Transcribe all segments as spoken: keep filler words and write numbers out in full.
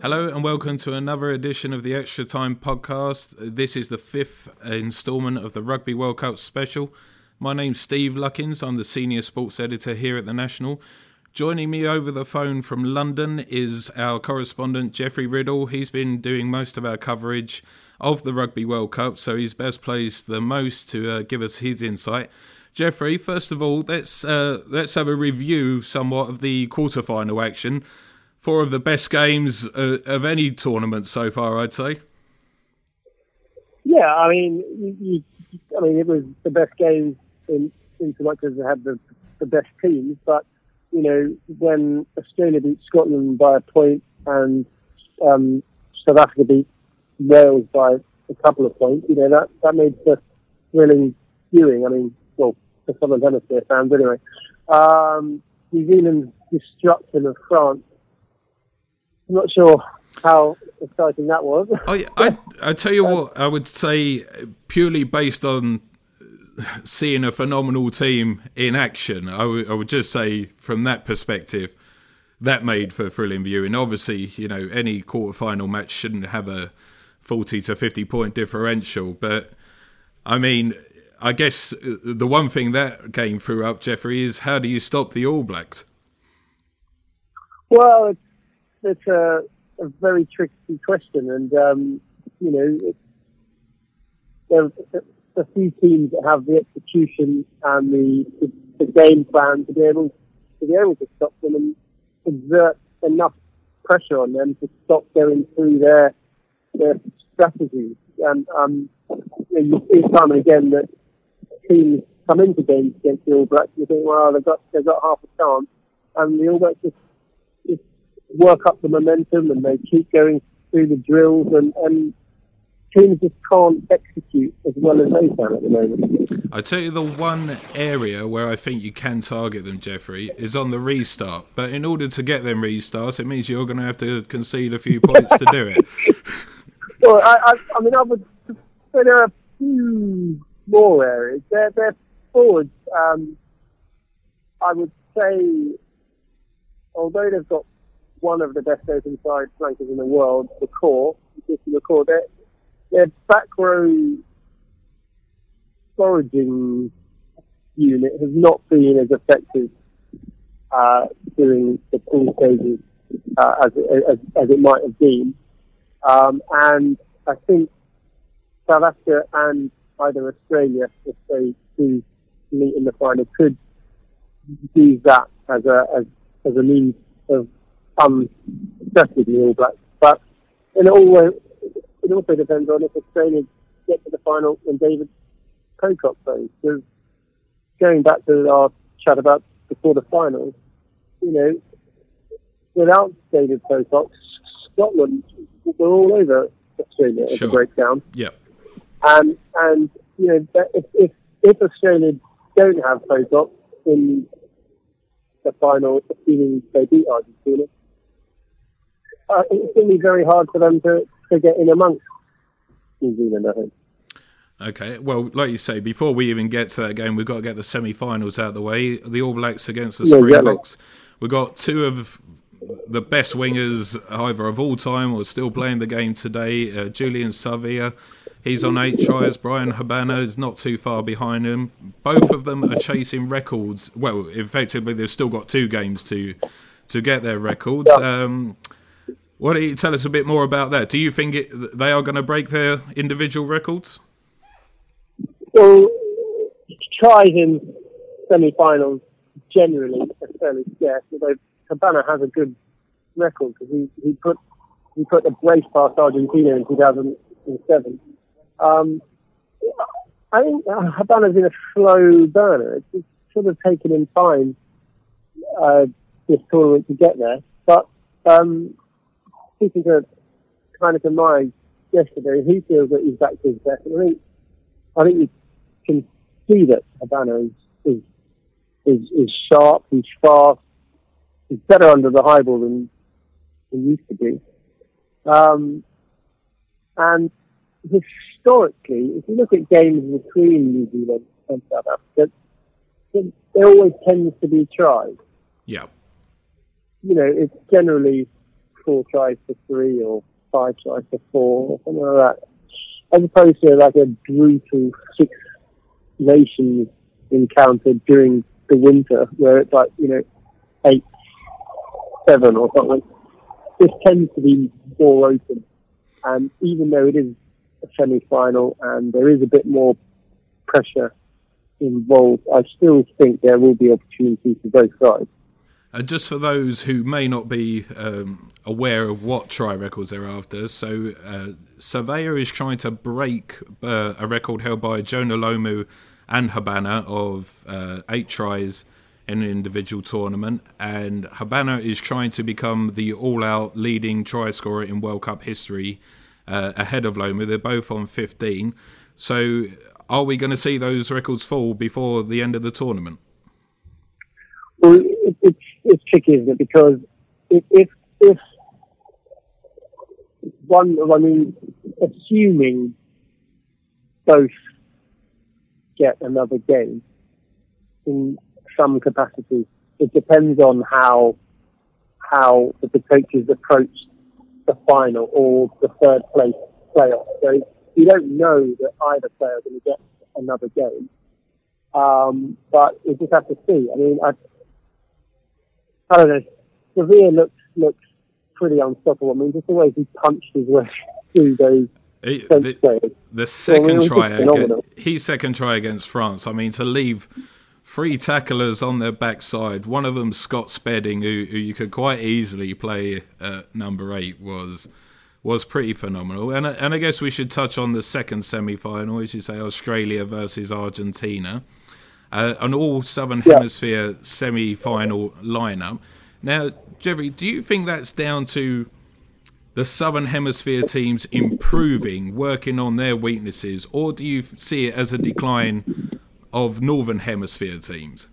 Hello and welcome to another edition of the Extra Time podcast. This is the fifth instalment of the Rugby World Cup special. My name's Steve Luckins. I'm the senior sports editor here at The National. Joining me over the phone from London is our correspondent Jeffrey Riddle. He's been doing most of our coverage of the Rugby World Cup, so he's best placed the most to uh, give us his insight. Jeffrey, first of all, let's uh, let's have a review somewhat of the quarterfinal action. Four of the best games uh, of any tournament so far, I'd say. Yeah, I mean, you, you, I mean, it was the best games in, in so much as it had the, the best teams. But you know, when Australia beat Scotland by a point and um, South Africa beat Wales by a couple of points, you know, that that made for thrilling viewing. I mean, well, for Southern Hemisphere fans anyway. Um, New Zealand's destruction of France. I'm not sure how exciting that was. I, I, I tell you what, I would say purely based on seeing a phenomenal team in action, I, w- I would just say from that perspective, that made for thrilling viewing. Obviously, you know, any quarterfinal match shouldn't have a forty to fifty point differential, but I mean, I guess the one thing that game threw up, Jeffrey, is how do you stop the All Blacks? Well, it's It's a, a very tricky question, and um, you know, it, there are a few teams that have the execution and the, the, the game plan to be able to be able to stop them and exert enough pressure on them to stop going through their their strategies. And um, you, know, you see time and again that teams come into games against the All Blacks and you think, well, they've got they've got half a chance, and the All Blacks just work up the momentum and they keep going through the drills, and, and teams just can't execute as well as they can at the moment. I tell you, the one area where I think you can target them, Jeffrey, is on the restart. But in order to get them restarts, it means you're going to have to concede a few points to do it. Well, I, I, I mean, I would say there are a few more areas. They're, they're forwards. Um, I would say, although they've got one of the best open side flankers in the world, the core, the core, their, their back row foraging unit has not been as effective uh, during the pool stages uh, as, as, as it might have been. Um, and I think South Africa and either Australia, if they do meet in the final, could use that as a as, as a means of Um, especially the All Blacks, but it always it also depends on if Australia get to the final when David Pocock plays. Because going back to our chat about before the finals, you know, without David Pocock, Scotland were all over Australia as sure. a breakdown. Yeah, and and you know, if if, if Australia don't have Pocock in the final, assuming they beat Argentina, Uh, it's going to be very hard for them to, to get in amongst New Zealand, I think. Okay, well, like you say, before we even get to that game, we've got to get the semi-finals out of the way. The All Blacks against the Yeah, Springboks. exactly. We've got two of the best wingers, either of all time or still playing the game today. Uh, Julian Savea, he's on eight tries. Brian Habana is not too far behind him. Both of them are chasing records. Well, effectively, they've still got two games to to get their records. Yeah. Um, What do you tell us a bit more about that? Do you think it, they are going to break their individual records? Well, tries in semi-finals generally are fairly scarce. Although Cabana has a good record because he, he put he put a brace past Argentina in two thousand seven. Um, I think uh, Habana's in a slow burner. It's, it's sort of taken him time uh, this tournament to get there, but. Um, Speaking to Heineken Myers yesterday, he feels that he's back to his best. And I think, I think you can see that Habana is, is is is sharp, he's fast, he's better under the high ball than he used to be. Um, and historically, if you look at games between New Zealand and South Africa, there always tends to be tries. Yeah. You know, it's generally four tries to three or five tries to four or something like that, as opposed to like a brutal Six Nations encounter during the winter where it's like, you know, eight, seven or something. This tends to be more open, and even though it is a semi-final and there is a bit more pressure involved, I still think there will be opportunities for both sides. And just for those who may not be um, aware of what try records they're after, so uh, Surveyor is trying to break uh, a record held by Jonah Lomu and Habana of uh, eight tries in an individual tournament, and Habana is trying to become the all-out leading try scorer in World Cup history uh, ahead of Lomu. They're both on fifteen. So are we going to see those records fall before the end of the tournament? Well, it, it's it's tricky, isn't it? Because if if, if one, I mean, assuming both get another game in some capacity, it depends on how how the coaches approach the final or the third place playoff. So you don't know that either player is going to get another game, um, but you just have to see. I mean, I, I don't know. Sevilla looks looks pretty unstoppable. I mean, just the way he punched his way through those. It, the, the second well, try, against, his second try against France. I mean, to leave three tacklers on their backside, one of them Scott Spedding, who, who you could quite easily play at number eight, was was pretty phenomenal. And and I guess we should touch on the second semi-final, as you say, Australia versus Argentina. Uh, an all Southern yeah. Hemisphere semi-final lineup. Now, Jeffrey, do you think that's down to the Southern Hemisphere teams improving, working on their weaknesses, or do you see it as a decline of Northern Hemisphere teams?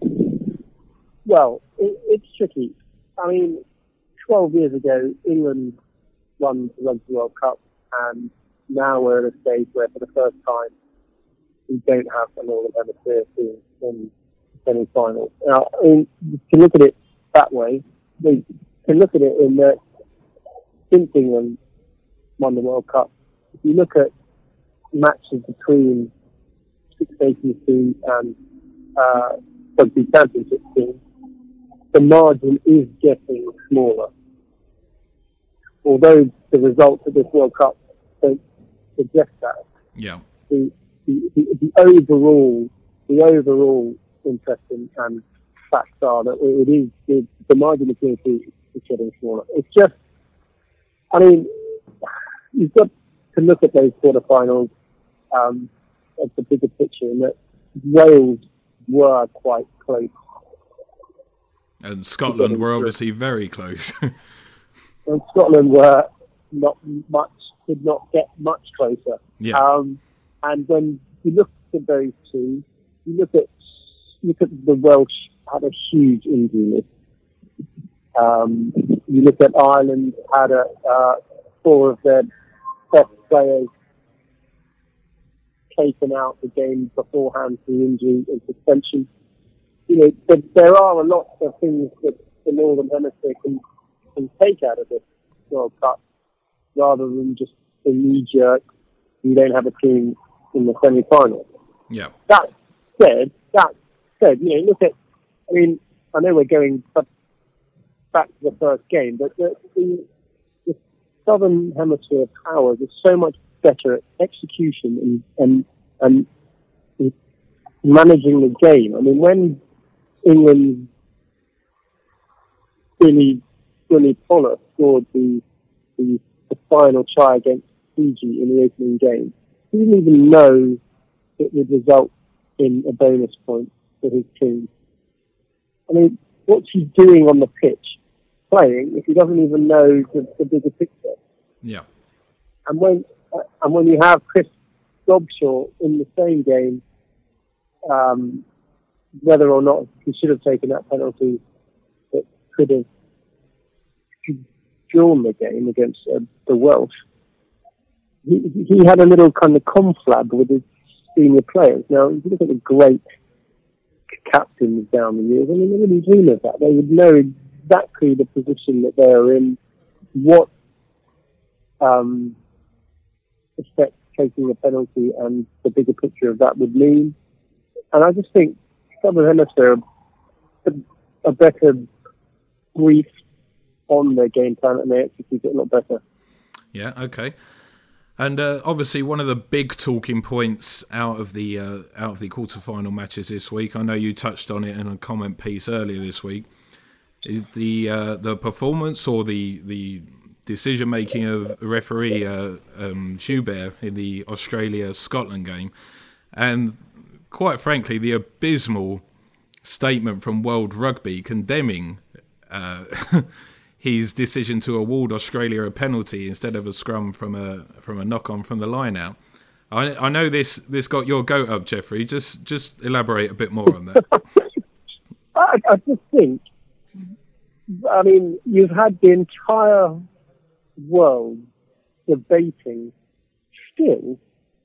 Well, it, it's tricky. I mean, twelve years ago, England won the Rugby World Cup, and now we're at a stage where, for the first time, we don't have a Northern Hemisphere team in the semi-finals. Now, I mean, you can look at it that way. You can look at it in that since England won the World Cup, if you look at matches between Six Nations teams and uh, Rugby Championship teams, the margin is getting smaller. Although the results of this World Cup don't suggest that. Yeah. The, the, the, the overall, the overall interest and, and facts are that it is it, the margin between the two is getting smaller. It's just, I mean, you've got to look at those quarterfinals um, as the bigger picture, in that Wales were quite close. And Scotland were obviously very close. And Scotland were not much, did not get much closer. Yeah. Um, and when you look at those two, you look at look at the Welsh had a huge injury list. Um, you look at Ireland had a uh, four of their best players taken out the game beforehand through injury and suspension. You know, but there are a lot of things that the Northern Hemisphere can, can take out of this World Cup, rather than just a knee-jerk, you don't have a team in the semi-final. Yeah. That said, that said, you know, look at, I mean, I know we're going back to the first game, but the, the, the Southern Hemisphere powers are so much better at execution and, and, and managing the game. I mean, when England Billy Billy Pollard scored the, the the final try against Fiji in the opening game, he didn't even know it would result in a bonus point for his team. I mean, what's he doing on the pitch, playing, if he doesn't even know the, the bigger picture? Yeah. And when uh, and when you have Chris Dobshaw in the same game, um, whether or not he should have taken that penalty that could have drawn the game against uh, the Welsh, he, he had a little kind of conflab with his senior players. Now, if you look at the great captains down the years, I mean, they wouldn't dream of that. They would know exactly the position that they are in, what um, effect taking a penalty and the bigger picture of that would mean. And I just think Southern Hemisphere are a better brief on their game plan and they execute it a lot better. Yeah, okay. And uh, obviously, one of the big talking points out of the uh, out of the quarterfinal matches this week, I know you touched on it in a comment piece earlier this week, is the uh, the performance or the the decision making of referee uh, um, Joubert in the Australia-Scotland game, and quite frankly, the abysmal statement from World Rugby condemning Uh, his decision to award Australia a penalty instead of a scrum from a from a knock on from the line out. I, I know this this got your goat up, Jeffrey. Just just elaborate a bit more on that. I, I just think, I mean, you've had the entire world debating still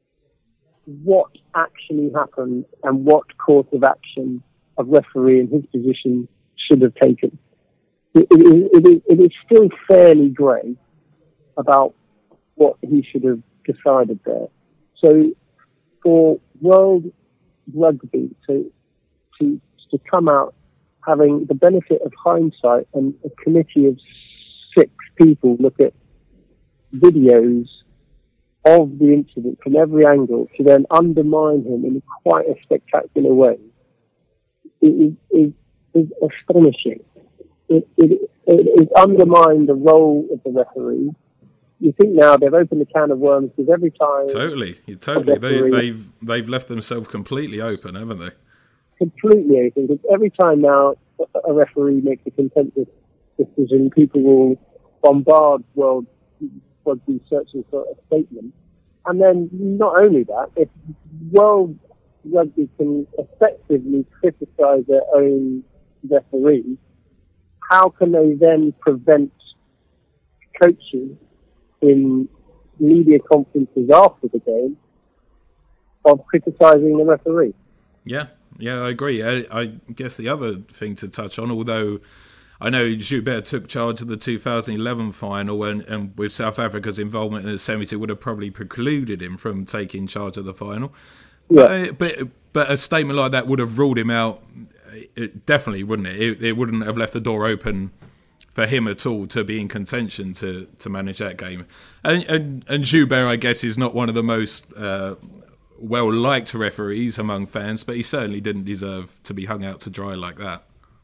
what actually happened and what course of action a referee in his position should have taken. It, it, it, is, it is still fairly grey about what he should have decided there. So for World Rugby to, to, to come out having the benefit of hindsight and a committee of six people look at videos of the incident from every angle to then undermine him in quite a spectacular way is, is, is astonishing. It, it, it, it undermined the role of the referee. You think now they've opened a can of worms because every time... Totally, totally. They, they've they've left themselves completely open, haven't they? Completely open. Because every time now a referee makes a contentious decision, people will bombard World Rugby searching for a statement. And then not only that, if World Rugby can effectively criticise their own referee, how can they then prevent coaches in media conferences after the game of criticising the referee? Yeah, yeah, I agree. I, I guess the other thing to touch on, although I know Joubert took charge of the two thousand eleven final and, and with South Africa's involvement in the semis, it would have probably precluded him from taking charge of the final. Yeah. But, but, but a statement like that would have ruled him out. It definitely wouldn't it? it? It wouldn't have left the door open for him at all to be in contention to, to manage that game. And, and and Joubert, I guess, is not one of the most uh, well-liked referees among fans, but he certainly didn't deserve to be hung out to dry like that.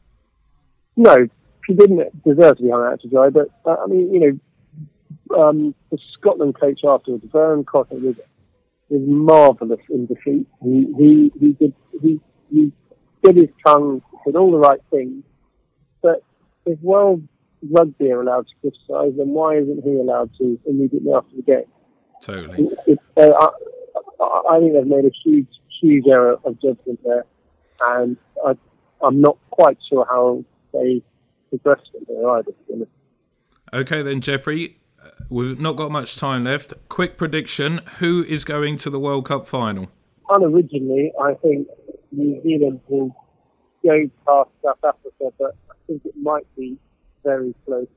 No, he didn't deserve to be hung out to dry, but, uh, I mean, you know, um, the Scotland coach afterwards, Vern Cotter, was, was marvellous in defeat. He, he, he did... He, he did his tongue, said all the right things, but if World Rugby are allowed to criticise, then why isn't he allowed to immediately after the game? Totally. It, it, uh, I, I think they've made a huge, huge error of judgment there, and I, I'm not quite sure how they progressed from there either, to be honest. Okay then, Jeffrey, we've not got much time left. Quick prediction, who is going to the World Cup final? Unoriginally, I think New Zealand will go past South Africa, but I think it might be very close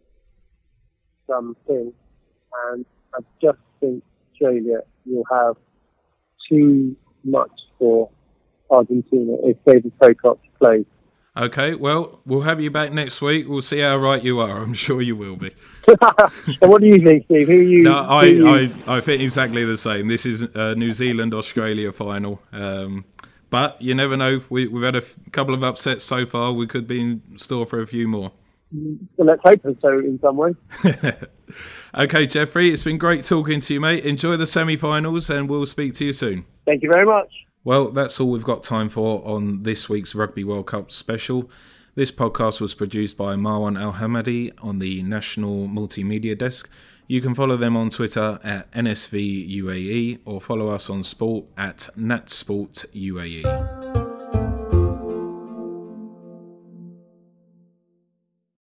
to something. And I just think Australia will have too much for Argentina if David Pocock plays. Okay, well, we'll have you back next week. We'll see how right you are. I'm sure you will be. So what do you think, Steve? Who are you? No, I, you... I, I think exactly the same. This is a New Zealand-Australia final. Um, but you never know. We, we've had a f- couple of upsets so far. We could be in store for a few more. Well, let's hope so in some way. Okay, Jeffrey, it's been great talking to you, mate. Enjoy the semi-finals and we'll speak to you soon. Thank you very much. Well, that's all we've got time for on this week's Rugby World Cup special. This podcast was produced by Marwan Al-Hamadi on the National Multimedia Desk. You can follow them on Twitter at N S V U A E or follow us on Sport at NatSportUAE.